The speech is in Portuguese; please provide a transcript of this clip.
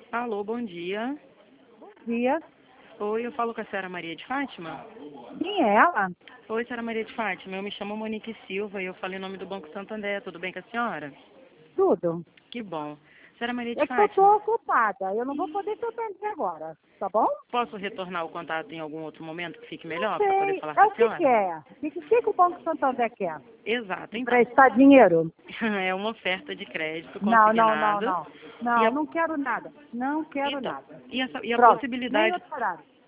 Alô, bom dia. Dia. Oi, eu falo com a senhora Maria de Fátima? Quem é ela? Oi, senhora Maria de Fátima, eu me chamo Monique Silva e eu falo em nome do Banco Santander. Tudo bem com a senhora? Tudo. Que bom. Senhora Maria de É que eu Fátima, tô ocupada. Eu não vou poder te atender agora, tá bom? posso retornar o contato em algum outro momento que fique Não melhor para poder sei. falar É com a o que senhora? que é? O que o Banco Santander quer? Exato, então. Emprestar dinheiro? É uma oferta de crédito Não, não, não, consignado não. e Não, a, não quero nada. Não quero então, nada. e a Pronto. Nem possibilidade. outro horário.